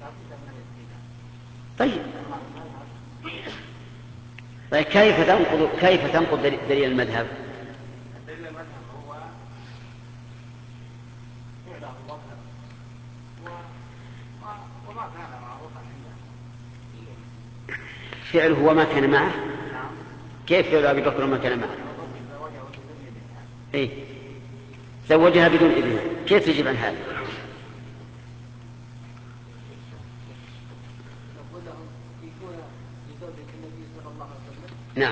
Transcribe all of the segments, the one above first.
طيب كيف تنقض دليل المذهب؟ دليل المذهب هو فعله أبو بكر وما كان معروفا عنده. فعله وما كان معه. كيف فعل أبي بكر وما كان معه؟ إيه؟ زوجها بدون إذنها. كيف تجيب عن هذا؟ نعم.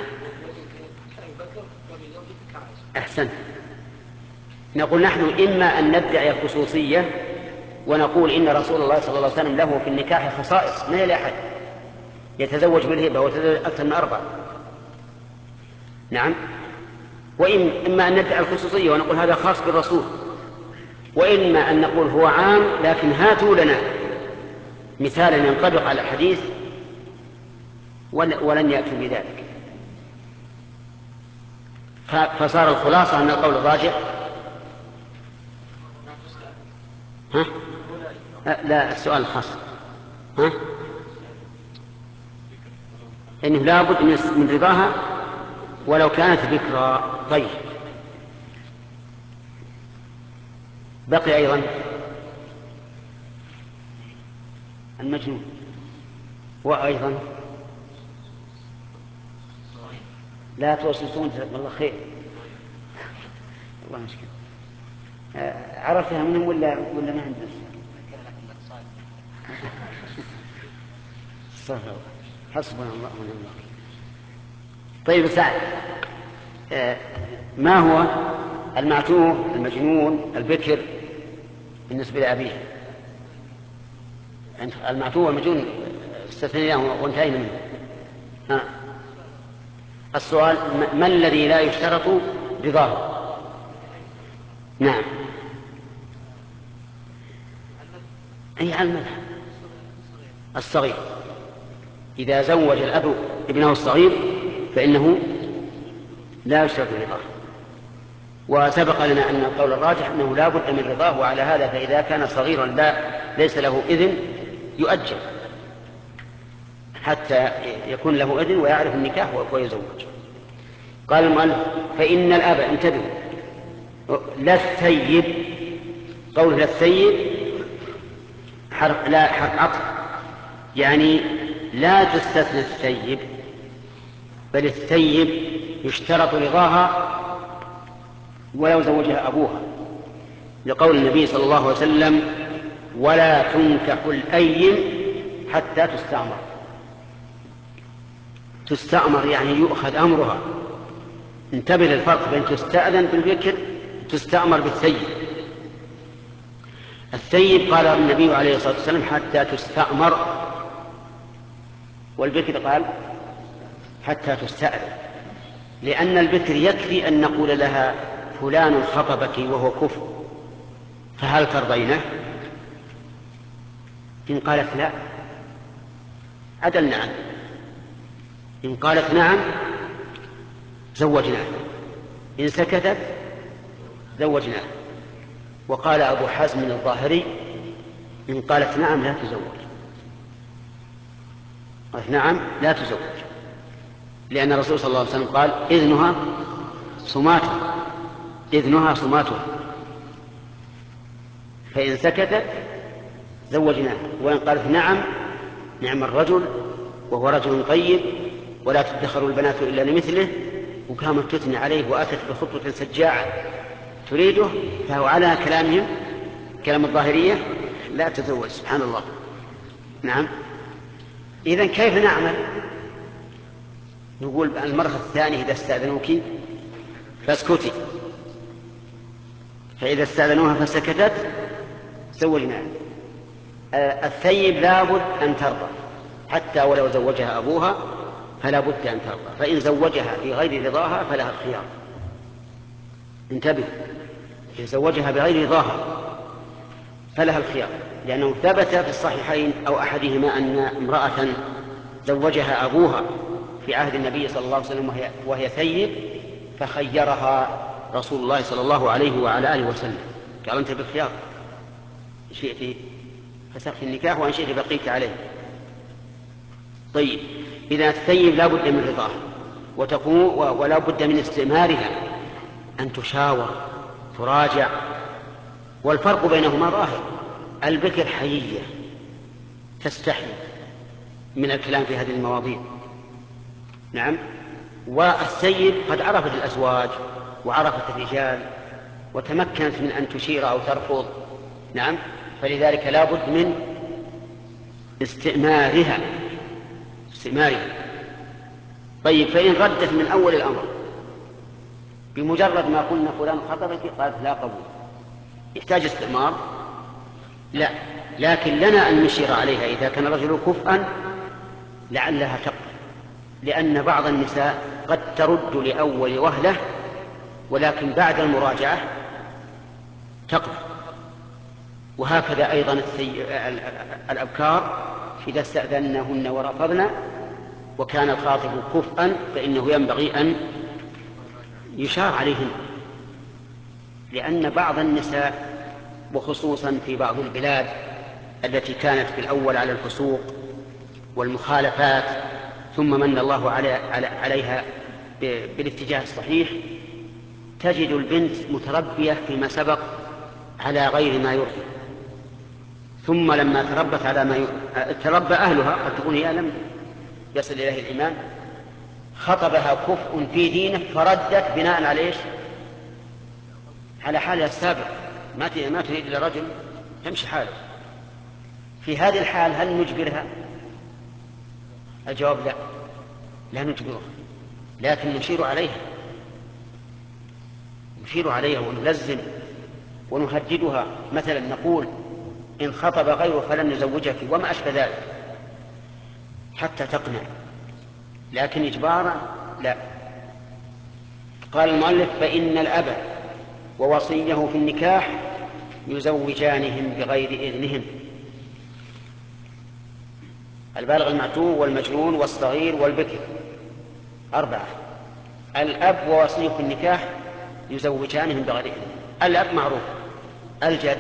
أحسنت. نقول نحن إما أن ندعي الخصوصية ونقول إن رسول الله صلى الله عليه وسلم له في النكاح خصائص ما لأحد يتزوج بالهبة ويتزوج أكثر من 4. نعم. وإما أن ندعي الخصوصية ونقول هذا خاص بالرسول، وإما أن نقول هو عام لكن هاتوا لنا مثالا ينطبق على الحديث ولن يأتوا بذلك. فصار الخلاصة أن القول الراجح لا السؤال الخاص إنه لابد من رضاها ولو كانت بكرا. طيب بقي أيضا المجنون وأيضا لا توسوسون جزاكم الله خير. الله مشكلة. عرفتها منهم ولا ما عندنا؟ حسبنا الله ونعم الوكيل. طيب سعد، ما هو المعتوه المجنون البكر بالنسبة لأبيه؟ المعتوه والمجنون استثنيناه وانتهينا منه. السؤال ما الذي لا يشترط رضاه؟ نعم. أي على المذهب الصغير إذا زوج الأب ابنه الصغير فإنه لا يشترط رضاه. وسبق لنا أن القول الراجح أنه لا بد من رضاه، وعلى هذا فإذا كان صغيرا ليس له إذن يؤجل حتى يكون له إذن ويعرف النكاح ويزوج. قال المؤلف فإن الأب، انتبهوا، لا الثيب، قوله لا الثيب حرف عطف، يعني لا تستثنى الثيب، بل الثيب يشترط رضاها ولو زوجها أبوها، لقول النبي صلى الله عليه وسلم ولا تنكح الأيم حتى تستعمر. تستعمر يعني يؤخذ أمرها. انتبه للفرق بين تستأذن بالبكر وتستأمر بالثيب. الثيب قال النبي عليه الصلاة والسلام حتى تستأمر، والبكر قال حتى تستأذن، لأن البكر يكفي أن نقول لها فلان خطبك وهو كفر فهل ترضينه؟ إن قالت لا عدلنا عنه، إن قالت نعم زوجناه، إن سكتت زوجناه. وقال أبو حازم الظاهري إن قالت نعم لا تزوج، قالت نعم لا تزوج، لأن الرسول صلى الله عليه وسلم قال إذنها صماتها، إذنها صماتها، فإن سكتت زوجناه، وإن قالت نعم نعم الرجل وهو رجل طيب ولا تدخر البنات إلا لمثله، وقامت تثني عليه وأتت بخطوة سجاعة تريده، فهو على كلامهم كلام الظاهرية لا تزوج. سبحان الله. نعم. إذن كيف نعمل؟ نقول المرة الثانية إذا استأذنوك فاسكتي، فإذا استأذنوها فسكتت زوجناها. الثيب لابد أن ترضى حتى ولو زوجها أبوها فلا بد أن ترضى، فإن زوجها في غير رضاها فلها الخيار. انتبه، إن زوجها بغير رضاها فلها الخيار، لأنه ثبت في الصحيحين أو أحدهما أن امرأة زوجها أبوها في عهد النبي صلى الله عليه وسلم وهي ثيب، فخيرها رسول الله صلى الله عليه وعلى آله وسلم، قال أنت بالخيار شئت فسخت النكاح وإن شئت بقيت عليه. طيب إذا الثيب لا بد من رضاه ولا بد من استئمارها، أن تشاور تراجع، والفرق بينهما ظاهر. البكر حيية تستحي من الكلام في هذه المواضيع، نعم، والثيب قد عرفت الأزواج وعرفت الرجال وتمكنت من أن تشير أو ترفض، نعم، فلذلك لا بد من استئمارها. طيب فإن ردت من أول الأمر بمجرد ما قلنا فلان خطبك قالت لا قبول، يحتاج استئمار؟ لا، لكن لنا أن نشير عليها إذا كان الرجل كفءا لعلها تقبل، لأن بعض النساء قد ترد لأول وهلة ولكن بعد المراجعة تقبل. وهكذا أيضا الأبكار إذا استأذنهن ورفضن وكان الخاطب كفءا فإنه ينبغي أن يشار عليهن، لأن بعض النساء وخصوصا في بعض البلاد التي كانت في الأول على الفسوق والمخالفات ثم من الله عليها بالاتجاه الصحيح، تجد البنت متربية فيما سبق على غير ما يرضي، ثم لما تربت على ما تربى أهلها قد تكون هي لم يصل إليه الإيمان، خطبها كفء في دينه فردت بناء على إيش؟ على حالها السابق، ما تريد إلى رجل تمشي حاله. في هذه الحال هل نجبرها؟ الجواب لا نجبرها، لكن نشير عليها ونلزم ونهددها، مثلا نقول إن خطب غيره فلن نزوجك وما أشبه ذلك حتى تقنع، لكن إجبارا لا. قال المؤلف فإن الأب ووصيه في النكاح يزوجانهم بغير إذنهم. البالغ المعتوه والمجنون والصغير والبكر 4. الأب ووصيه في النكاح يزوجانهم بغير إذنهم. الأب معروف، الجد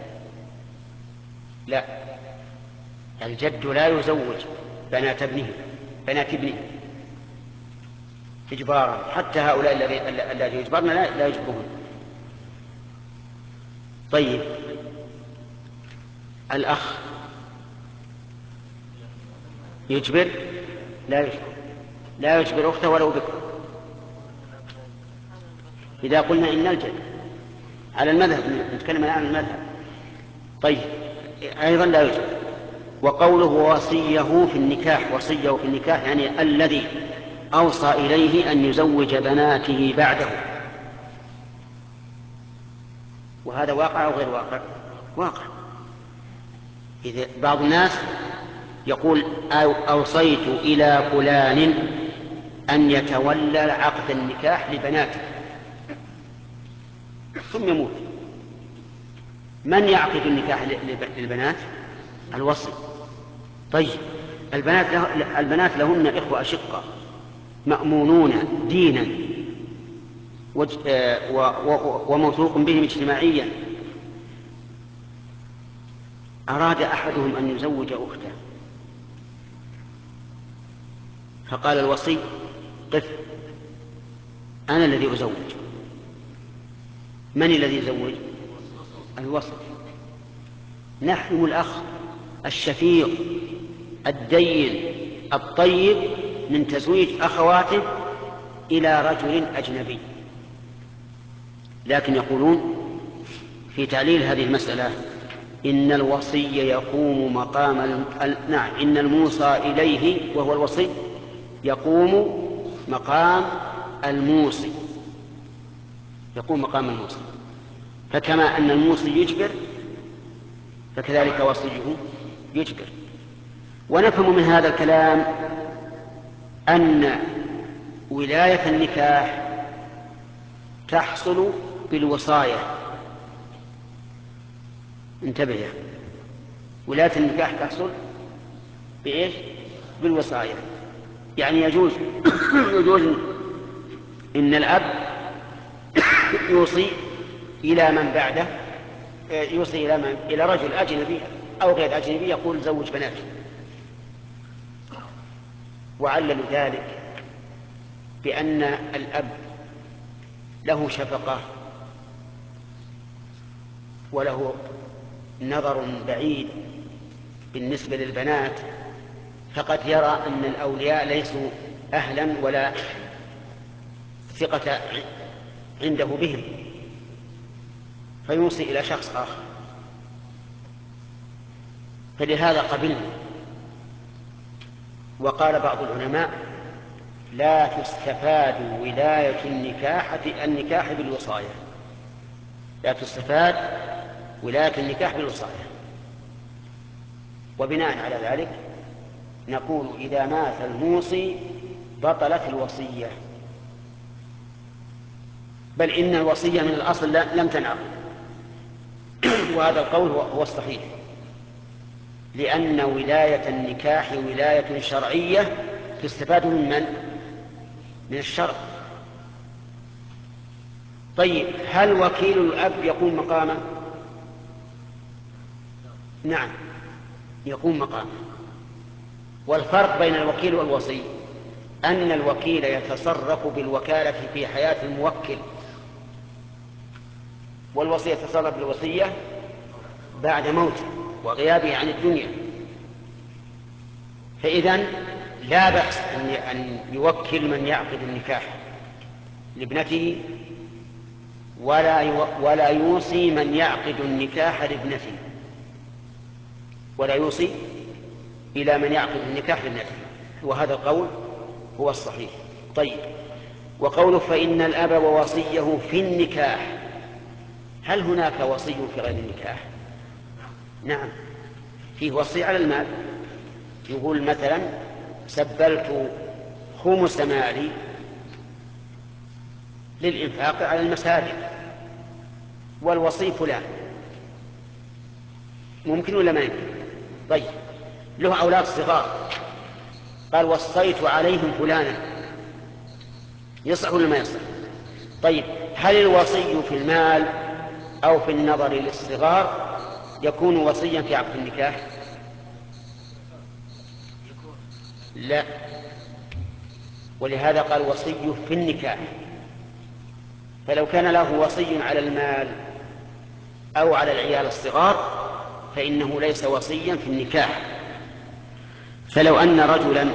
لا، الجد لا يزوج بنات ابنه إجبارا، حتى هؤلاء الذين يجبرن لا يجبرون. طيب الأخ يجبر؟ لا يجبر أخته ولو بكر. إذا قلنا إن الجد على المذهب، نتكلم الآن عن المذهب، طيب أيضا لا يجبر. وقوله وصيه في النكاح يعني الذي أوصى إليه أن يزوج بناته بعده، وهذا واقع أو غير واقع؟ واقع. إذا بعض الناس يقول أوصيت إلى فلان أن يتولى عقد النكاح لبناته ثم يموت، من يعقد النكاح للبنات؟ الوصي. طيب البنات لهن إخوة أشقة مأمونون دينا وموثوق بهم اجتماعيا، أراد أحدهم أن يزوج أخته فقال الوصي قف، أنا الذي أزوج. من الذي يزوج؟ الوصي. نحن الأخ الشفيق الدين الطيب من تزويج أخواته إلى رجل أجنبي. لكن يقولون في تعليل هذه المسألة إن الوصي يقوم مقام إن الموصى إليه وهو الوصي يقوم مقام الموصي، فكما أن الموصي يجبر فكذلك وصيه يجبر. ونفهم من هذا الكلام أن ولاية النكاح تحصل بالوصاية. انتبه، ولاية النكاح تحصل بإيش؟ بالوصاية. يعني يجوز إن الأب يوصي إلى من بعده، يوصي إلى رجل أجنبي أو غير أجنبي يقول زوج بناتي، وعلل ذلك بأن الأب له شفقة وله نظر بعيد بالنسبة للبنات، فقد يرى أن الأولياء ليسوا أهلا ولا ثقة عنده بهم فيوصي إلى شخص آخر، فلهذا قبلنا. وقال بعض العلماء لا تستفاد ولاية النكاح بالوصاية، لا تستفاد ولاية النكاح بالوصاية. وبناء على ذلك نقول إذا مات الموصي بطلت الوصية، بل إن الوصية من الأصل لم تنعقد. وهذا القول هو الصحيح، لأن ولاية النكاح ولاية شرعية تستفاد من الشرع. طيب هل وكيل الأب يقوم مقامه؟ نعم يقوم مقامه. والفرق بين الوكيل والوصي أن الوكيل يتصرف بالوكالة في حياة الموكل، والوصي يتصرف بالوصية بعد موته وغيابه عن الدنيا. فإذن لا بأس أن يوكل من يعقد النكاح لابنته، ولا يوصي من يعقد النكاح لابنته، ولا يوصي إلى من يعقد النكاح لابنته، وهذا القول هو الصحيح. طيب وقوله فإن الأب ووصيه في النكاح، هل هناك وصي في غير النكاح؟ نعم فيه وصي على المال، يقول مثلا سبلت خمس مالي للإنفاق على المساجد والوصي فلان، ممكن ولا ما يمكن؟ طيب له أولاد صغار قال وصيت عليهم فلانا، يصح ولا ما يصح؟ طيب هل الوصي في المال أو في النظر للصغار يكون وصيا في عقد النكاح؟ لا، ولهذا قال وصي في النكاح. فلو كان له وصي على المال أو على العيال الصغار فإنه ليس وصيا في النكاح. فلو أن رجلا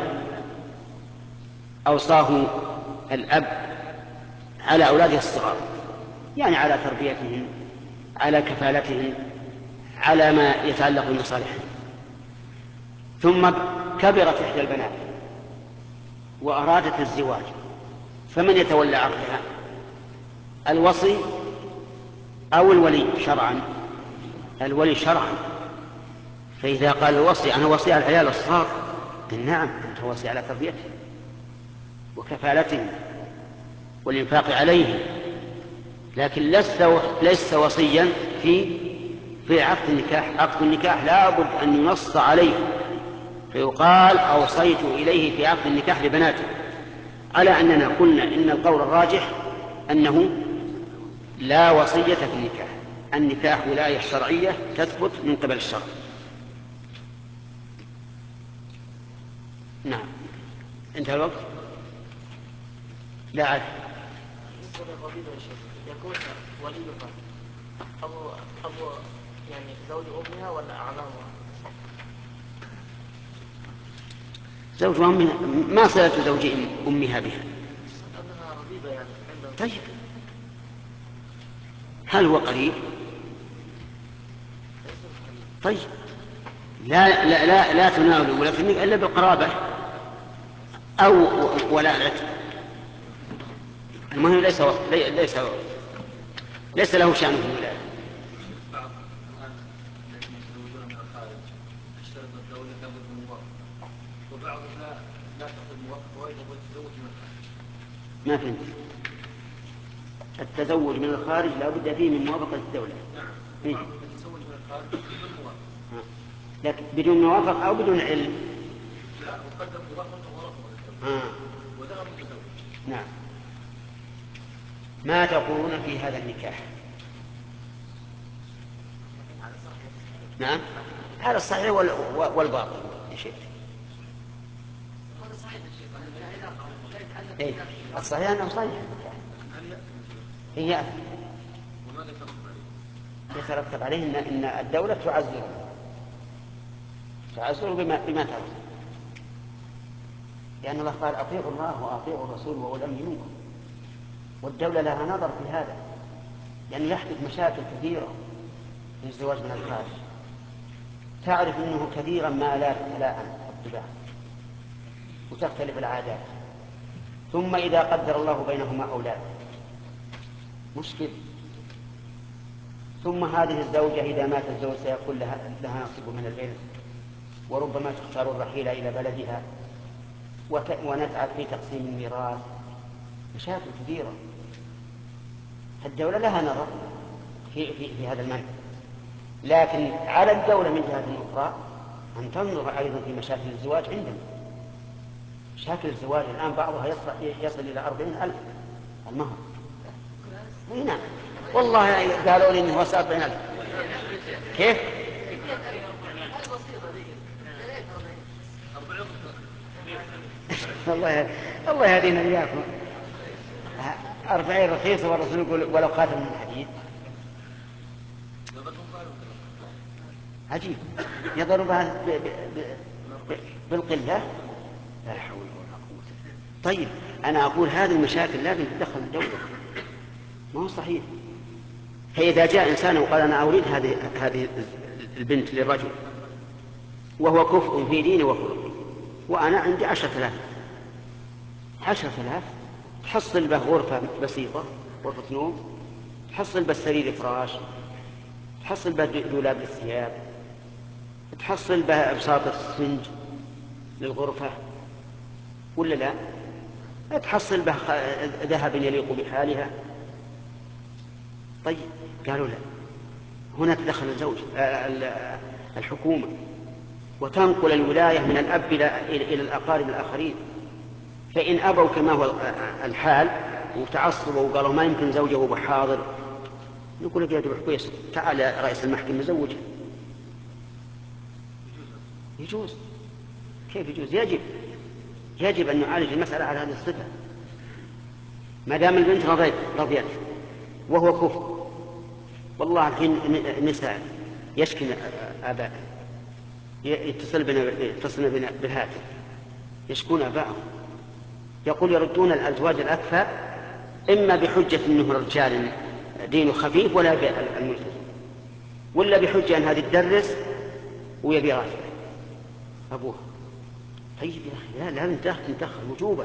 أوصاه الأب على أولاده الصغار، يعني على تربيتهم، على كفالتهم، على ما يتعلق بمصالحهم، ثم كبرت إحدى البنات وأرادت الزواج، فمن يتولى عقدها؟ الوصي أو الولي شرعا؟ الولي شرعا. فإذا قال الوصي أنا وصي على العيال الصغار، نعم أنت وصي على تربيتهم وكفالتهم والإنفاق عليهم، لكن لست وصيا في عقد النكاح. عقد النكاح لا بد أن ينص عليه، فيقال أوصيت إليه في عقد النكاح لبناته، على أننا قلنا إن القول الراجح أنه لا وصية في النكاح. النكاح ولاية شرعية تثبت من قبل الشرع. نعم انتهى الوقت. لا عاد يكون وليها أبو يعني زوج أمها ولا أعلامها؟ زوج أمها ما صلة زوج أمها بها. أنها ربيبة يعني. طيب هل هو قريب؟ طيب لا لا لا, لا تناول ولا إلا بالقرابة أو ولا العتق. المهم ليس له شأن في الولاية. وبعضها لا تأخذ موافقة وإذا تزوج من الخارج. ما فهمت. التزوج من الخارج لا بد فيه من موافقة الدولة. نعم. إيه؟ التزوج من الخارج بدون موافقة. لكن بدون موافقة أو بدون علم. لا وقدم موافقة ورفض وذهب متزوج. نعم. ما تقولون في هذا النكاح؟ نعم هذا الصحيح والباطل يا شيخ. إيه؟ الصحيح أنه صحيح هي يترتب عليه إن الدولة تعزر بما ترى، لأن الله قال أطيعوا الله وأطيعوا الرسول وأولي الأمر منكم، والدولة لها نظر في هذا، لأن يحدث مشاكل كثيرة في الزواج من الخارج. تعرف أنه كثيرا ما لا تتلاءم الطباع وتختلف العادات، ثم إذا قدر الله بينهما أولاد مشكل، ثم هذه الزوجة إذا مات الزوج سيكون لها نصيب من الإرث، وربما تختار الرحيل إلى بلدها ونتعب في تقسيم الميراث، مشاكل كثيرة. الدولة لها نظر في هذا المنع، لكن على الدولة من جهة أخرى أن تنظر أيضا في مشاكل الزواج عندنا. مشاكل الزواج الآن بعضها يصل إلى 40,000 المهر. نعم والله قالوا لي إنه هو 40,000. كيف؟ الله يهدينا إياكم. 40 رخيصة والرسول يقول ولو خاتم من حديد. عجيب يضربها بالقلة. لا حول ولا قوة. طيب أنا أقول هذه المشاكل لازم تدخل الدولة، ما هو صحيح. فإذا جاء إنسان وقال أنا أريد هذه البنت للرجل وهو كفء في ديني وخلقي، وأنا عندي 10,000 تحصل به غرفة بسيطة، غرفة نوم، تحصل به سرير فراش، تحصل به دولاب للثياب، تحصل به بساط السنج للغرفة، ولا لا؟ تحصل به ذهب يليق بحالها. طيب قالوا لا، هنا تدخل الحكومة وتنقل الولاية من الأب إلى الأقارب الآخرين. فإن أبوا كما هو الحال وتعصبوا وقالوا ما يمكن زوجه بحاضر، نقول لك يا جماعة كويس، تعال يا رئيس المحكمة زوجه. يجوز. كيف يجوز؟ يجب أن نعالج المسألة على هذه الصفة. ما دام البنت رضيت وهو كفء، والله الحين النساء يشكي آباء يتصل بنا بالهاتف يشكون آباءهم، يقول يردون الأزواج الأكفاء إما بحجة أنه رجال دينه خفيف ولا الملتزم، ولا بحجة أن هذه تدرس ويبي راتب أبوها. طيب يا أخي لازم ندخل وجوبا.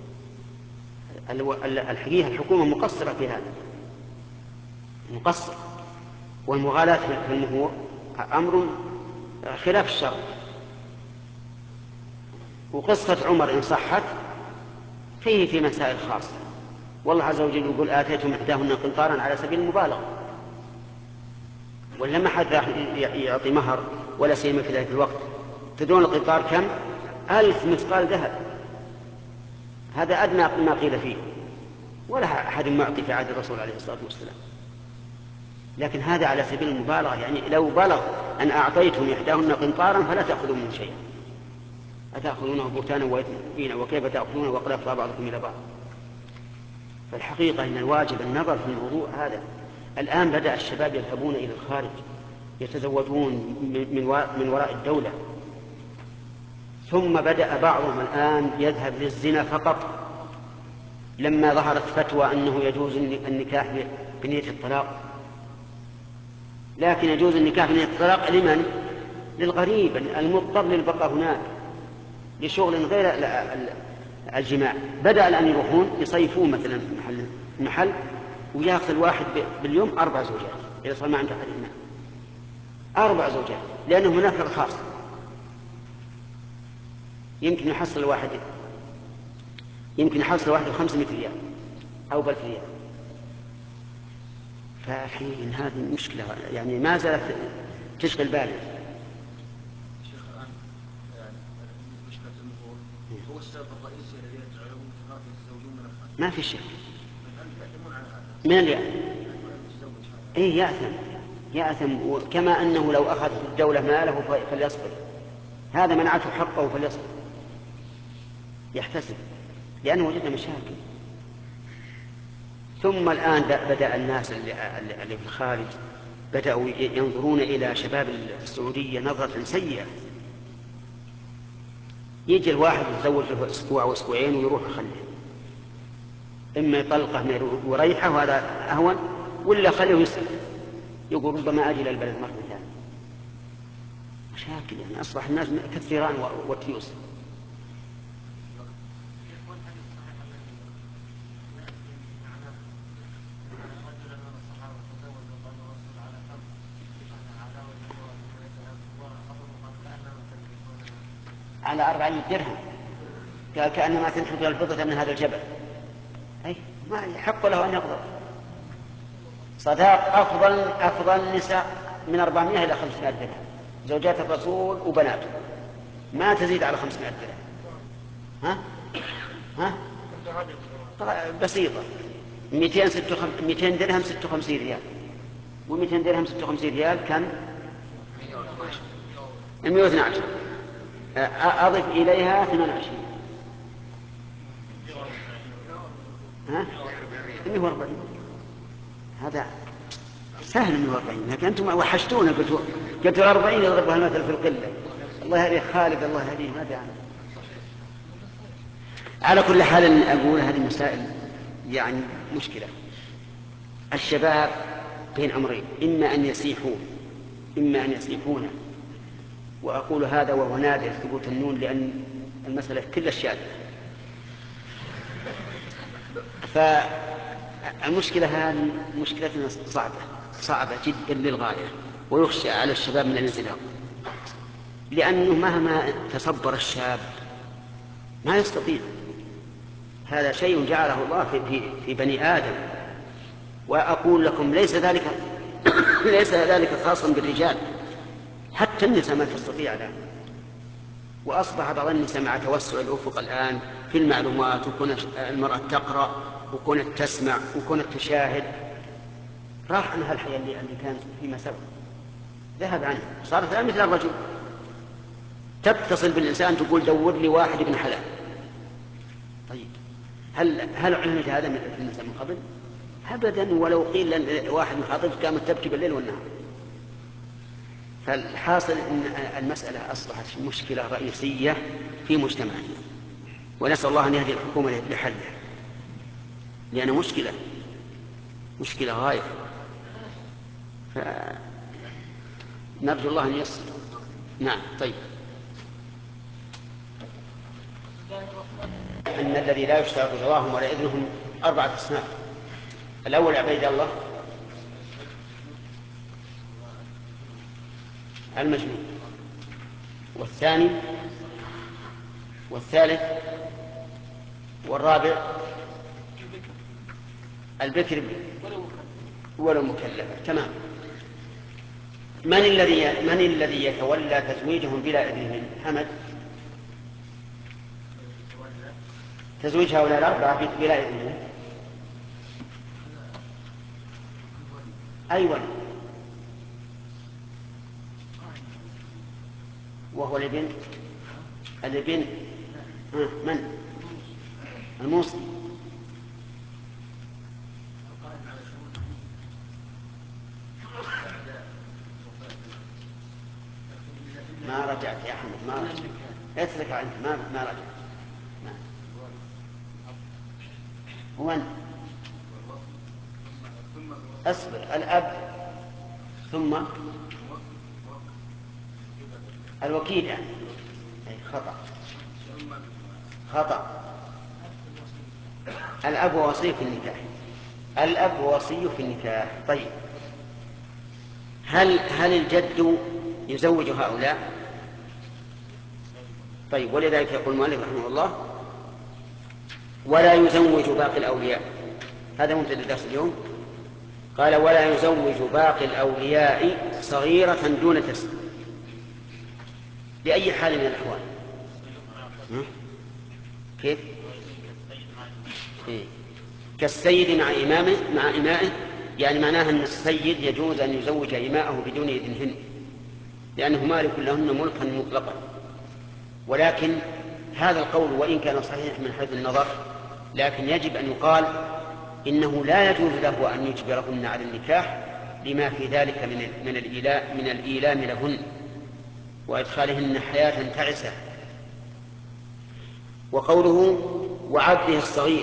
الحقيقة الحكومة مقصرة في هذا، مقصر، والمغالاة في المهور أمر خلاف الشرع. وقصة عمر إن صحت فيه في مسائل خاصة، والله عز وجل يقول آتيتم إحداهن قنطارا على سبيل المبالغة، ولا ما حد راح يعطي مهر ولا سيما في ذلك الوقت. تدرون القنطار كم؟ 1000 مثقال ذهب، هذا أدنى ما قيل فيه، ولا أحد معطي في عهد الرسول عليه الصلاة والسلام. لكن هذا على سبيل المبالغة، يعني لو بلغ أن أعطيتم إحداهن قنطارا فلا تأخذوا منه شيئا، أتأخذونه بهتانا وإثما مبينا وكيف تأخذونه وقد أفضى بعضكم إلى بعض. فالحقيقة أن الواجب النظر في الموضوع هذا. الآن بدأ الشباب يذهبون إلى الخارج يتزوجون من وراء الدولة، ثم بدأ بعضهم الآن يذهب للزنا فقط، لما ظهرت فتوى أنه يجوز النكاح بنية الطلاق. لكن يجوز النكاح بنية الطلاق لمن؟ للغريب المضطر للبقاء هناك لشغل غير الجماع. بدأ الآن يروحون يصيفون مثلا في محل ويأخذ الواحد باليوم 4 زوجات، إذا صار ما عنده أحد هناك 4 زوجات، لأنه هناك رخاص يمكن يحصل واحد ب500 ريال أو ب1000 ريال. فحين هذه مشكلة يعني ما زالت تشغل بالي. شيخ الآن يعني مشكلة المهور هو السبب الرئيسي الذي يجعلهم يتزوجون من الخارج. ما في شك. الآن يعتمون على هذا. من اللي يأثم؟ إيه يأثم، يأثم، كما أنه لو أخذت الدولة ماله فليصبر، هذا منعته حقه فليصبر يحتسب، لأنه وجدنا مشاكل. ثم الآن بدأ الناس اللي في الخارج بدأوا ينظرون إلى شباب السعودية نظرة سيئة. يجي الواحد يتزوج له أسبوع أو أسبوعين ويروح يخليه، إما يطلقه وريحه وهذا أهون، ولا خليه يسلم، يقول ربما أجي إلى البلد مرة ثانية. مشاكل يعني، أصبح الناس كالثيران والتيوس. على 400 درهم كأنما تنحب الفضة من هذا الجبل. أي ما يحق له أن يقدر. صداق أفضل النساء من 400 إلى 500 درهم، زوجات الرسول وبناته ما تزيد على 500 درهم. بسيطة. 200 درهم 56 ريال، و200 درهم 56 ريال كم؟ 112. أضف إليها 28. 140. هذا سهل 140، لكن أنتم وحشتونا، قلتوا 40 يضربها المثل في القلة. الله يهديه خالد، الله يهديه، ما دعنا. على كل حال أقول هذه مسائل يعني مشكلة. الشباب بين أمرين، إما أن يسيحون، وأقول هذا وهو نادر ثبوت النون، لأن المسألة كل الشاذة. فالمشكلة هذه مشكلتنا صعبة جدا للغاية، ويخشى على الشباب من الانزلاق، لأنه مهما تصبر الشاب ما يستطيع. هذا شيء جعله الله في بني آدم. وأقول لكم ليس ذلك خاصا بالرجال، حتى النساء ما تستطيع الآن. وأصبح بعض النساء مع توسع الأفق الآن في المعلومات، وكانت المرأة تقرأ وكانت تسمع وكانت تشاهد، راح عنها الحياة اللي كانت فيما سبق، ذهب عنها، صارت الآن مثل الرجل. تتصل بالإنسان تقول دور لي واحد ابن حلال. طيب هل علمت هذا من النساء من قبل؟ أبدا. ولو قيل واحد مخاطب كانت تبكي بالليل والنهار. فالحاصل أن المسألة أصبحت مشكلة رئيسية في مجتمعنا، ونسأل الله أن يهدي الحكومة لحلها، لأنها مشكلة غاية. فنرجو الله أن ييسر. نعم. طيب، أن الذي لا يشترط رضاهم ولا إذنهم 4 أصناف. الأول عبيد الله المجنون، والثالث والرابع البكر ولو مكلفة. تمام. من الذي يتولى تزويجهم بلا إذنهم؟ حمد. تزويج هؤلاء الأربعة بلا إذنهم. أيوة. وهو الابن من؟ الموصي. ما رجعت يا أحمد، ما رجعت. اترك عنك، ما رجعت. ومن؟ أصبر. الأب ثم الوكيل يعني. خطأ. الأب وصي في النكاح. الأب وصي في النكاح. طيب، هل الجد يزوج هؤلاء؟ طيب، ولذلك يقول المؤلف رحمه الله ولا يزوج باقي الأولياء. هذا مبتدأ درس اليوم. قال ولا يزوج باقي الأولياء صغيرة دون تسليم. لأي حال من الأحوال. كيف؟ كالسيد مع إمائه يعني معناها أن السيد يجوز أن يزوج إماءه بدون إذنهن، لأنه مالك لهن ملكا مطلقا. ولكن هذا القول وإن كان صحيح من حيث النظر، لكن يجب أن يقال إنه لا يجوز له أن يجبرهن على النكاح لما في ذلك من الإيلام لهن وإدخالهن حياة تعسة. وقوله وعبده الصغير،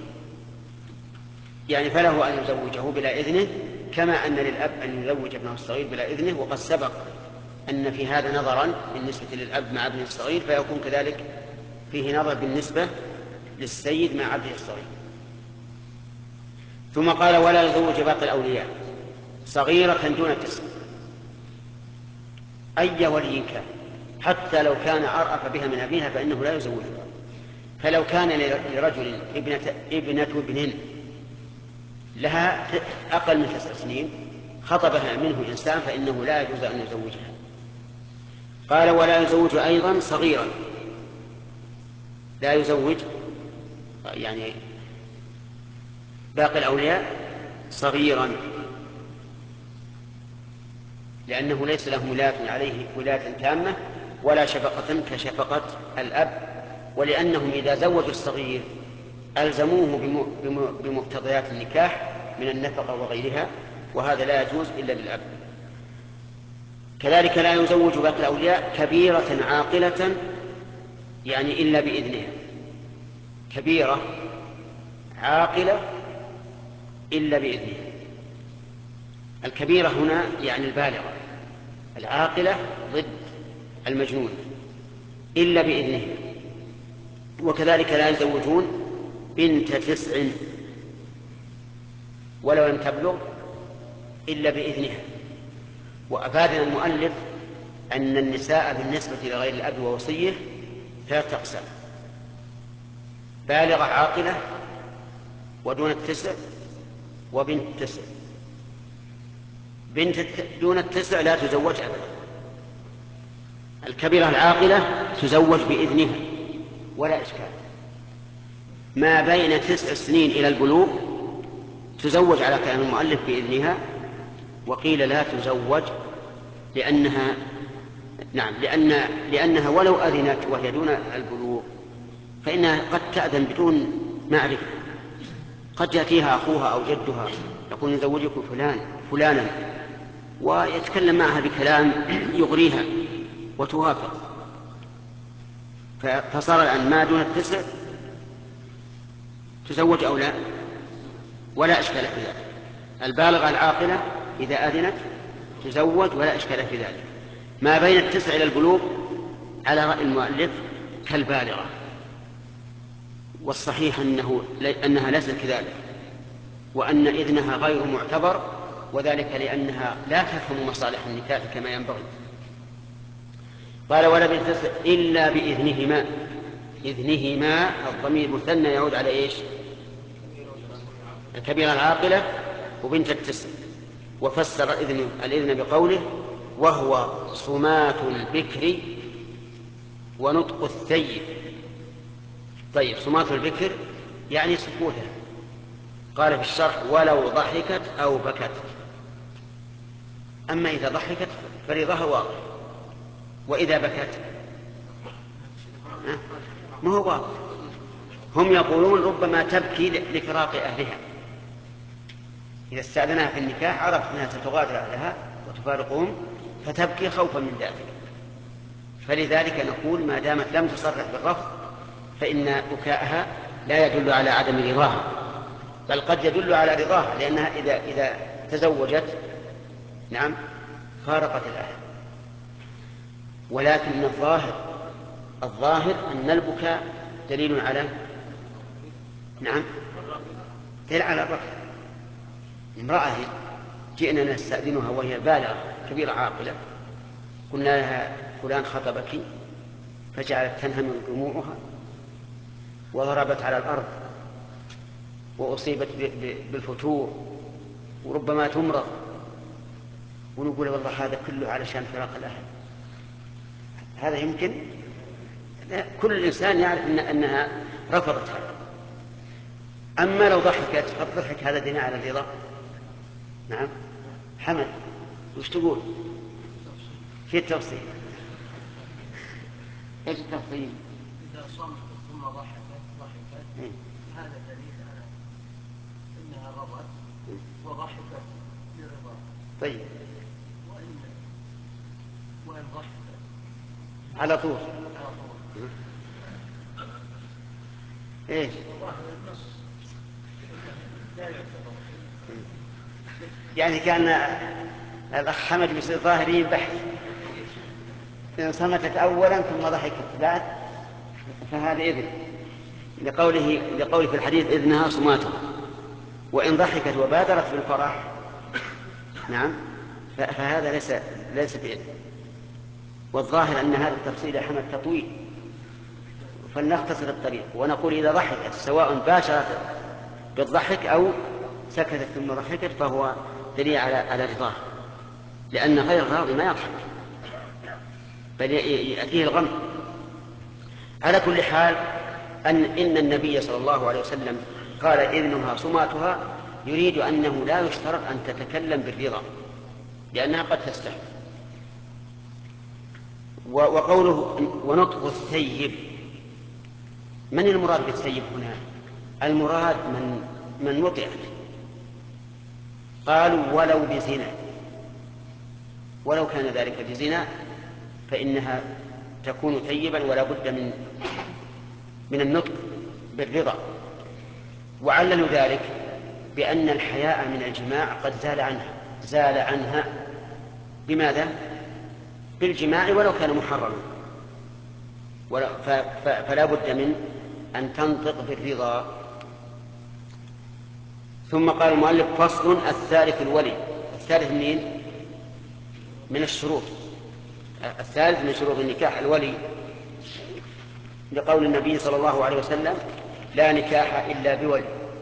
يعني فله أن يزوجه بلا إذنه، كما أن للأب أن يزوج ابنه الصغير بلا إذنه. وقد سبق أن في هذا نظرا بالنسبة للأب مع ابنه الصغير، فيكون كذلك فيه نظر بالنسبة للسيد مع عبده الصغير. ثم قال ولا يزوج باقي الأولياء صغيرة دون 9، أي ولي كان، حتى لو كان أرأف بها من أبيها فإنه لا يزوجها. فلو كان لرجل ابنة ابن لها أقل من 9 سنين خطبها منه إنسان فإنه لا يجوز أن يزوجها. قال ولا يزوج أيضا صغيرا، لا يزوج يعني باقي الأولياء صغيرا، لأنه ليس له ولاية عليه ولاية تامة ولا شفقة كشفقة الأب، ولأنهم إذا زوجوا الصغير ألزموه بمقتضيات النكاح من النفقة وغيرها، وهذا لا يجوز إلا للأب. كذلك لا يزوج باقي الأولياء كبيرة عاقلة، يعني إلا بإذنها، كبيرة عاقلة إلا بإذنها. الكبيرة هنا يعني البالغة، العاقلة ضد المجنون إلا بإذنها. وكذلك لا يزوجون بنت 9 ولو لم تبلغ إلا بإذنها. وأفادنا المؤلف أن النساء بالنسبة لغير الأب ووصيه 3 أقسام: بالغة عاقلة ودون 9 وبنت 9. بنت دون 9 لا تزوج أبدا. الكبيرة العاقلة تزوج بإذنها ولا إشكال. ما بين 9 سنين إلى البلوغ تزوج على كلام المؤلف بإذنها، وقيل لا تزوج لأنها ولو أذنت وهي دون البلوغ فإنها قد تأذن بدون معرفة. قد يأتيها أخوها أو جدها يقول نزوجك فلانا ويتكلم معها بكلام يغريها وتوافق، فصار الآن ما دون 9 تزوج أو لا ولا إشكال في ذلك. البالغة العاقلة إذا أذنت تزوج ولا إشكال في ذلك. ما بين 9 إلى البلوغ على رأي المؤلف كالبالغة، والصحيح أنها ليست كذلك، وأن إذنها غير معتبر، وذلك لأنها لا تفهم مصالح النكاح كما ينبغي. قال ولا بنت 9 إلا بإذنهما. إذنهما الضمير مثنى يعود على إيش؟ الكبيرة العاقلة وبنت 9. وفسر الإذن بقوله وهو صمات البكر ونطق الثيب. طيب صمات البكر يعني سكوتها. قال في الشرح ولو ضحكت أو بكت. أما إذا ضحكت فرضها واضح، وإذا بكت ما هو واضح. هم يقولون ربما تبكي لفراق أهلها، إذا استأذنها في النكاح عرفت أنها ستغادر أهلها وتفارقهم فتبكي خوفا من ذلك. فلذلك نقول ما دامت لم تصرح بالرفض فإن بكاءها لا يدل على عدم رضاها، بل قد يدل على رضاها، لأنها إذا تزوجت فارقت الأهل. ولكن الظاهر أن البكاء دليل على دليل على الرفض. امرأة جئنا نستأذنها وهي بالغة كبيرة عاقلة، قلنا لها فلان خطبك، فجعلت تنهمر دموعها وضربت على الأرض وأصيبت بالفتور وربما تمرض، ونقول والله هذا كله علشان فراق الأهل. هذا يمكن؟ كل الإنسان يعرف أنها رفضت هذا. أما لو ضحكت فالضحك هذا دليل على الرضا، نعم حمد وش تقول في التفصيل؟ ايش التفصيل؟ إذا صمت ثم ضحكت هذا دليل على أنها رضت وضحكت لرضا. طيب وإن ضحكت على طول ايش؟ يعني كان الأخ حمد بيصير ظاهري بحث، إن صمتت أولا ثم ضحكت بعد فهذا إذن لقوله في الحديث إذنها صماتها، وإن ضحكت وبادرت بالفرح نعم فهذا ليس بإذن. والظاهر أن هذا التفصيل يا حمد تطويل، فلنختصر الطريق ونقول إذا ضحكت سواء باشرت بالضحك أو سكتت ثم ضحكت فهو دليل على رضاه، لأن غير الراضي ما يضحك بل يأتيه الغم. على كل حال إن النبي صلى الله عليه وسلم قال إذنها صماتها يريد أنه لا يشترط أن تتكلم بالرضا لأنها قد تستحي. وقوله ونطق الثيب، من المراد بالثيب هنا؟ المراد من وطئت. قالوا ولو بزنا، ولو كان ذلك بزنا فإنها تكون ثيبا ولا بد من النطق بالرضا. وعللوا ذلك بأن الحياء من الجماع قد زال عنها بماذا؟ بالجماع ولو كان محرما، فلا بد من أن تنطق بالرضا. ثم قال المؤلف فصل الثالث الولي. الثالث من الشروط، الثالث من شروط النكاح الولي، لقول النبي صلى الله عليه وسلم لا نكاح إلا بولي،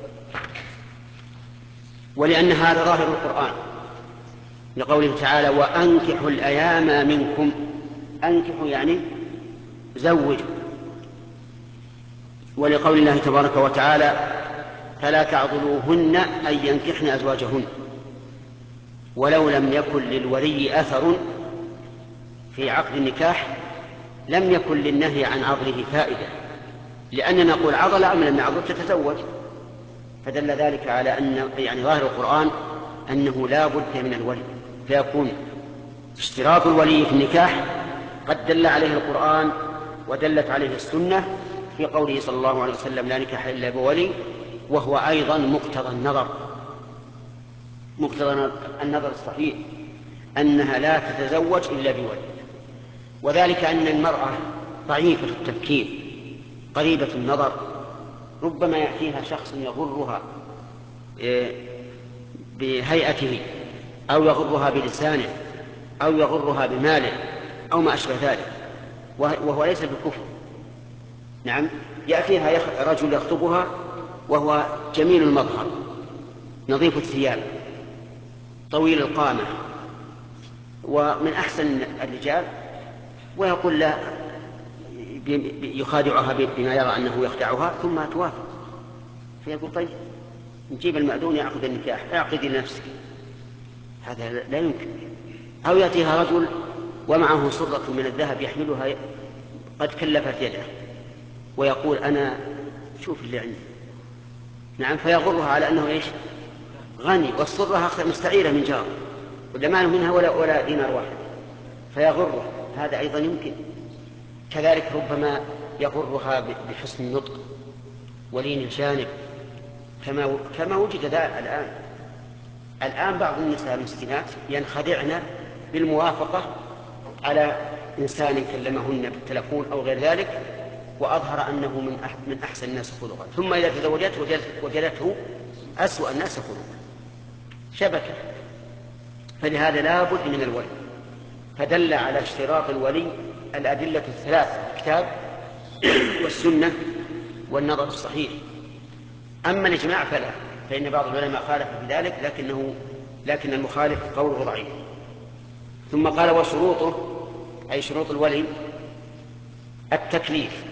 ولأن هذا ظاهر القرآن لقوله تعالى وأنكحوا الأيام منكم. أنكحوا يعني زوجوا، ولقول الله تبارك وتعالى فلا تعضلوهن أن ينكحن أزواجهن ولو لم يكن للولي أثر في عقد النكاح لم يكن للنهي عن عضله فائدة، لأننا نقول عضل أم لم يعضل تتزوج، فدل ذلك على أن يعني ظاهر القرآن أنه لا بد من الولي، فيكون اشتراط الولي في النكاح قد دل عليه القرآن ودلت عليه السنة في قوله صلى الله عليه وسلم لا نكاح إلا بولي، وهو أيضا مقتضى النظر الصحيح أنها لا تتزوج إلا بولي. وذلك أن المرأة ضعيفة التفكير قريبة النظر، ربما يأتيها شخص يغرها بهيئته أو يغرها بلسانه أو يغرها بماله أو ما أشبه ذلك، وهو ليس بكفر. نعم يأتيها رجل يخطبها وهو جميل المظهر نظيف الثياب طويل القامة ومن أحسن الرجال، ويقول لا يخادعها بما يرى أنه يخدعها ثم توافق، فيقول طيب نجيب المأذون يعقد النكاح اعقدي لنفسك، هذا لا يمكن. أو يأتيها رجل ومعه صرة من الذهب يحملها قد كلفت يده ويقول أنا شوف اللي عندي، نعم فيغرها على أنه إيش غني، والصرة مستعيرة من جار ولا مال منها ولا دينار واحد فيغرها، هذا أيضا يمكن. كذلك ربما يغرها بحسن النطق ولين الجانب كما وجد ذا الآن بعض النساء المسكينات ينخدعن بالموافقة على إنسان كلمهن بالتلفون أو غير ذلك وأظهر أنه من أحسن الناس خلقا، ثم إذا تزوجته وجدته أسوأ الناس خلقا، شبكة. فلهذا لا بد من الولي، فدل على اشتراط الولي الأدلة الثلاث الكتاب والسنة والنظر الصحيح. أما الإجماع فلا، فإن بعض العلماء خالف في ذلك لكن المخالف قوله ضعيف. ثم قال وشروطه أي شروط الولي التكليف،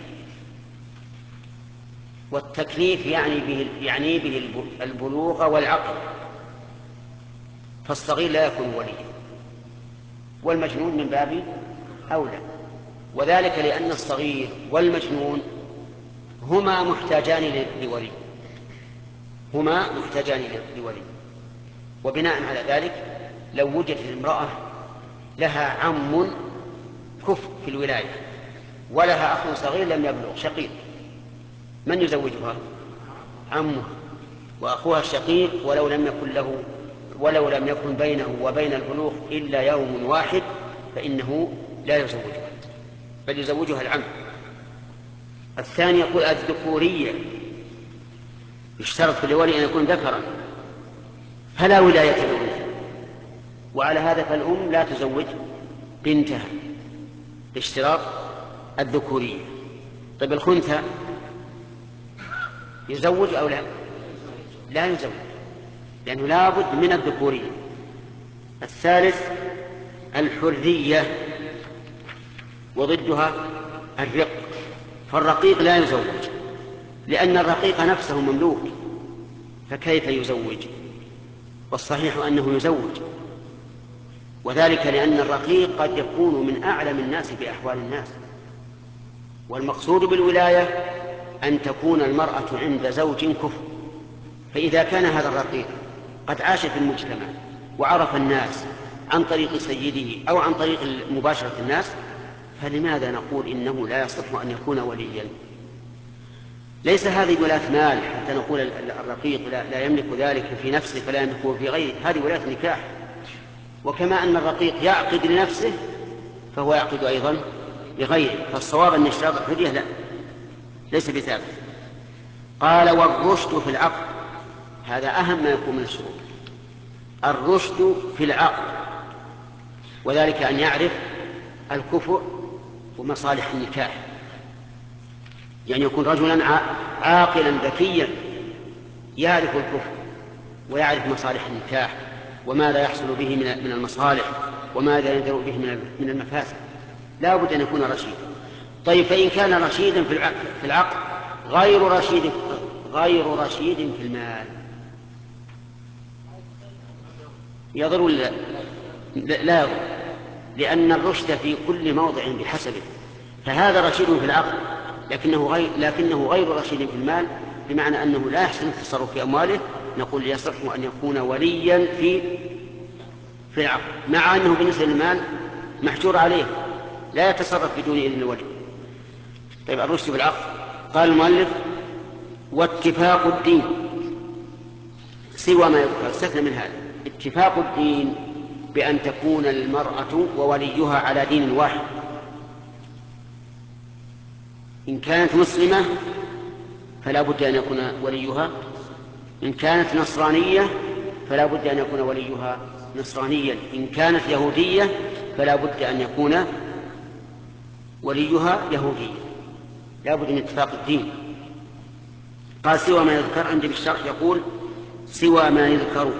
والتكليف يعني به البلوغ والعقل، فالصغير لا يكون وليا، والمجنون من باب أولى، وذلك لأن الصغير والمجنون هما محتاجان لولي. وبناء على ذلك لو وجدت امرأة لها عم كفء في الولاية ولها أخ صغير لم يبلغ شقيق، من يزوجها؟ عمها، وأخوها الشقيق ولو لم يكن بينه وبين البلوغ إلا يوم واحد فإنه لا يزوجها، بل يزوجها العم. الثاني يقول الذكورية، يشترط في الولي أن يكون ذكرا فلا ولاية للأنثى، وعلى هذا فالأم لا تزوج بنتها باشتراط الذكورية. طيب الخنثى يزوج أو لا؟ لا يزوج، لأنه لا بد من الذكورية. الثالث الحرية، وضدها الرق، فالرقيق لا يزوج لأن الرقيق نفسه مملوك، فكيف يزوج؟ والصحيح أنه يزوج، وذلك لأن الرقيق قد يكون من أعلم الناس بأحوال الناس، والمقصود بالولاية أن تكون المرأة عند زوج كفء. فإذا كان هذا الرقيق قد عاش في المجتمع وعرف الناس عن طريق سيده أو عن طريق مباشرة الناس، فلماذا نقول إنه لا يصح أن يكون وليا؟ ليس هذه ولاية مال حتى نقول الرقيق لا يملك ذلك في نفسه فلا يملكه في غيره، هذه ولاية نكاح. وكما أن الرقيق يعقد لنفسه فهو يعقد أيضا لغيره، فالصواب أن اشتراط الحرية لا، ليس بثابت. قال والرشد في العقد، هذا أهم ما يكون من الشروط، الرشد في العقد، وذلك أن يعرف الكفء ومصالح النكاح، يعني يكون رجلا عاقلا ذكيا يعرف الكفء ويعرف مصالح النكاح وماذا يحصل به من المصالح وماذا يندر به من المفاسد، لا بد أن يكون رشيدا. طيب فإن كان رشيدا في العقد غير رشيد في المال يضر ولا لا يضر؟ لأن الرشد في كل موضع بحسبه، فهذا رشيد في العقد لكنه غير رشيد في المال، بمعنى أنه لا يحسن التصرف في أمواله، نقول يصح أن يكون وليا في العقد، مع أنه بالنسبة للمال محجور عليه لا يتصرف بدون إذن الولي. طيب الرشد في العقد، قال المؤلف واتفاق الدين سوى ما يذكر، استثنى من هذا اتفاق الدين بأن تكون المرأة ووليها على دين واحد، إن كانت مسلمة فلا بد أن يكون وليها، إن كانت نصرانية فلا بد أن يكون وليها نصرانيا، إن كانت يهودية فلا بد أن يكون وليها يهوديا، لا بد من اتفاق الدين. قال سوى ما يذكر، عندي بالشرح يقول سوى ما يذكر،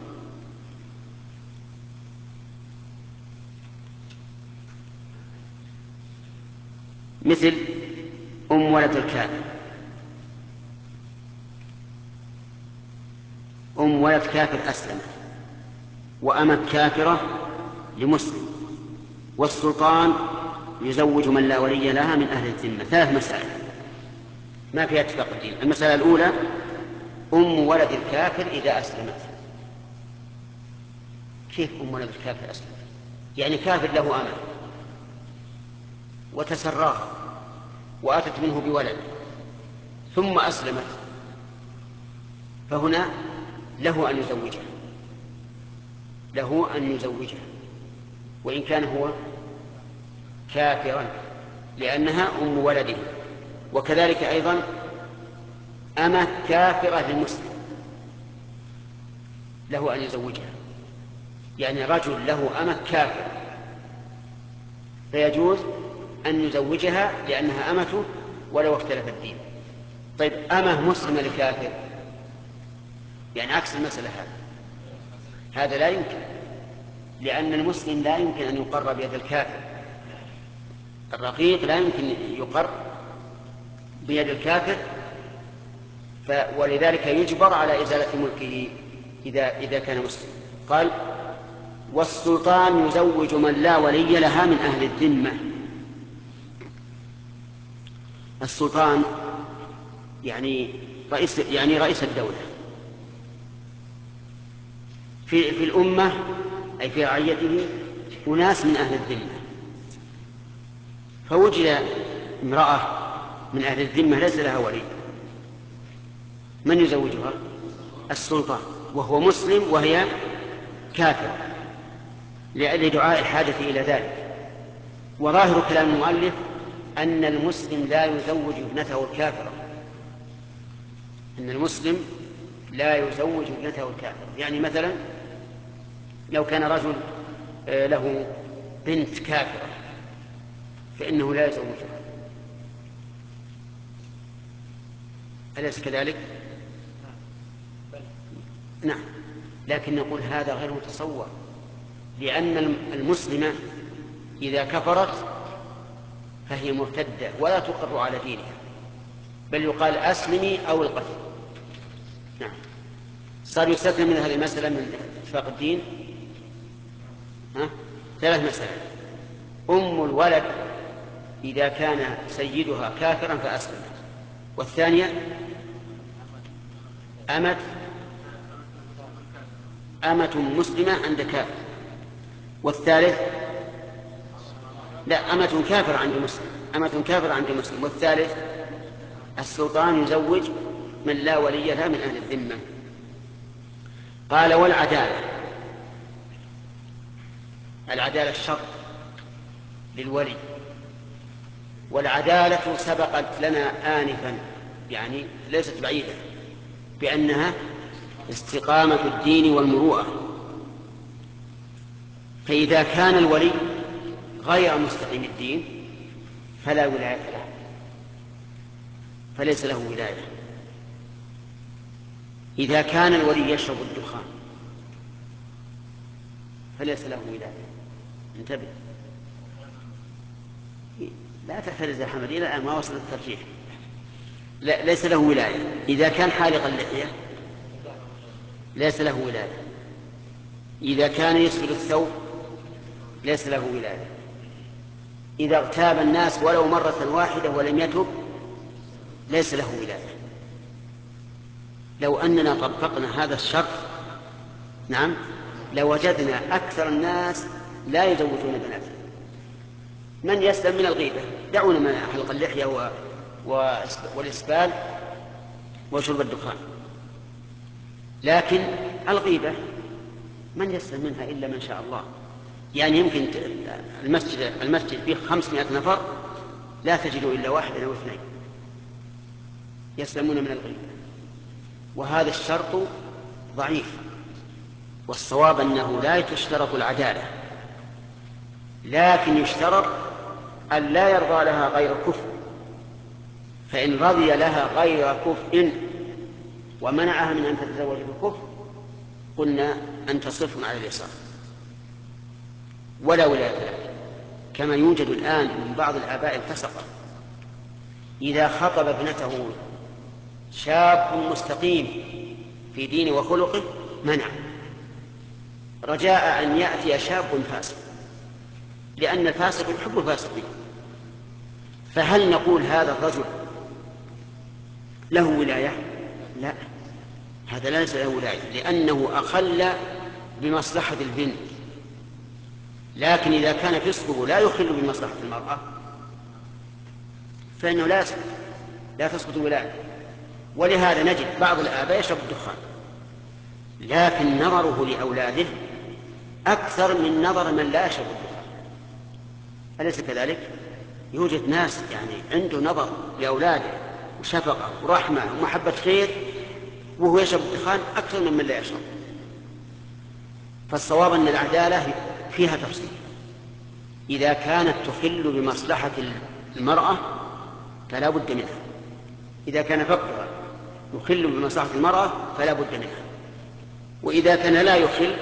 مثل ولد الكافر، ولد كافر أسلمت وأمت كافرة لمسلم، والسلطان يزوج من لا ولي لها من أهل الذمة. 3 مسائل ما فيها اتفاق الدين. المسألة الأولى ولد الكافر إذا أسلمت. كيف ولد الكافر أسلمت؟ يعني كافر له أمل وتسراه وأتت منه بولد ثم أسلمت، فهنا له أن يزوجها وإن كان هو كافرا، لأنها ولده. وكذلك أيضا أمة كافرة للمسلم له أن يزوجها، يعني رجل له أمة كافر فيجوز أن يزوجها لأنها أمته ولو اختلف الدين. طيب أمة مسلمة لكافر، يعني عكس المسألة هذا لا يمكن، لأن المسلم لا يمكن أن يقر بيد الكافر، الرقيق لا يمكن يقر بيد الكافر، ولذلك يجبر على إزالة ملكه إذا كان مسلم. قال والسلطان يزوج من لا ولي لها من أهل الذمة. السلطان يعني رئيس الدولة في الأمة، أي في رعيته أناس من أهل الذمة، فوجد امرأة من أهل الذمة ليس لها ولي، من يزوجها؟ السلطان، وهو مسلم وهي كافر، لدعاء الحاجة إلى ذلك. وظاهر كلام المؤلف أن المسلم لا يزوج ابنته الكافرة، أن المسلم لا يزوج ابنته الكافرة. يعني مثلا لو كان رجل له بنت كافرة فإنه لا يزوجها، أليس كذلك؟ نعم، لكن نقول هذا غير متصور، لأن المسلمة إذا كفرت فهي مرتدة ولا تقر على دينها، بل يقال أسلمي أو القتل. نعم. صار يستثنى من هذه المسألة من اتفاق الدين 3 مسائل: أم الولد إذا كان سيدها كافرا فأسلمت، والثانية أمة مسلمة عند كافر، والثالث لا، أمة كافرة عند مسلم، والثالث السلطان يزوج من لا ولي لها من أهل الذمة. قال العدالة الشرط للولي، والعدالة سبقت لنا آنفا، يعني ليست بعيدة، بأنها استقامة الدين والمروءة. فإذا كان الولي غير مستقيم الدين فلا ولاية له، فليس له ولاية. إذا كان الولي يشرب الدخان فليس له ولاية. انتبه، لا تحترز يا حمد، إلى الآن ما وصل الترجيح. لا، ليس له ولاية. إذا كان حالق اللحية ليس له ولاية. إذا كان يسبل الثوب ليس له ولاية. إذا اغتاب الناس ولو مرة واحدة ولم يتب ليس له ولاية. لو أننا طبقنا هذا الشرط نعم لوجدنا أكثر الناس لا يزوجون بناتهم. من يسلم من الغيبة؟ دعونا من حلق اللحية والإسبال وشرب الدخان، لكن الغيبة من يسلم منها إلا من شاء الله. يعني يمكن المسجد فيه 500 نفر لا تجدوا إلا 1 أو 2 يسلمون من الغيبة، وهذا الشرط ضعيف. والصواب أنه لا تشترط العدالة، لكن يشترط أن لا يرضى لها غير كفء، فإن رضي لها غير كفء ومنعها من أن تتزوج بالكفء قلنا أن تصرف على اليسار ولا ولاية لها، كما يوجد الآن من بعض الآباء الفسقة إذا خطب ابنته شاب مستقيم في دينه وخلقه منع، رجاء أن يأتي شاب فاسق، لأن الفاسق يحب الفاسقين. فهل نقول هذا الرجل له ولاية؟ لا، هذا ليس له ولاية، لأنه أخل بمصلحة البنت. لكن إذا كان فسقه لا يخل بمصلحة المرأة فإنه لا تسقط ولاية. ولهذا نجد بعض الآباء يشرب الدخان، لكن نظره لأولاده أكثر من نظر من لا يشرب الدخان. أليس كذلك؟ يوجد ناس يعني عنده نظر لأولاده وشفقة ورحمة ومحبة خير وهو يشرب الدخان أكثر من لا يشرب. فالصواب أن العدالة فيها تفصيل. إذا كانت تخل بمصلحة المرأة فلا بد منها، إذا كان فقدها يخل بمصلحة المرأة فلا بد منها، وإذا كان لا يخل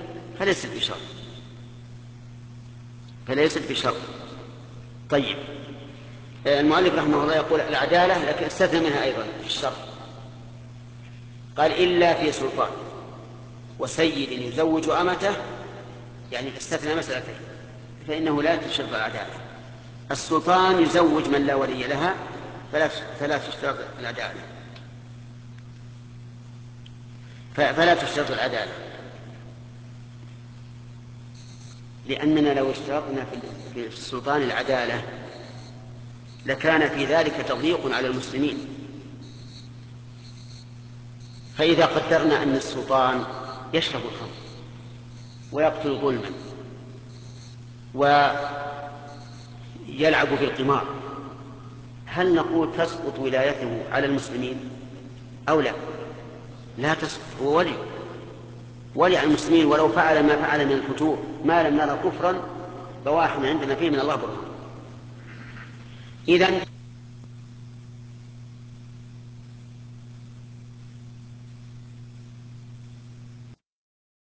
فليست بشرط. طيب، المؤلف رحمه الله يقول العدالة، لكن استثنى منها أيضا في الشرط، قال إلا في سلطان. وسيد يزوج أمته يعني استثنى مسألتين، فإنه لا تشترط العدالة. السلطان يزوج من لا ولي لها فلا تشترط العدالة، فلا تشترط العدالة، لأننا لو اشترطنا في السلطان العدالة لكان في ذلك تضييق على المسلمين. فإذا قدرنا أن السلطان يشرب الخمر ويقتل ظلما ويلعب في القمار، هل نقول تسقط ولايته على المسلمين أو لا؟ لا تسقط، هو ولي على المسلمين ولو فعل ما فعل من الفتور، ما لم نرى كفرا بواحا عندنا فيه من الله برهان. إذن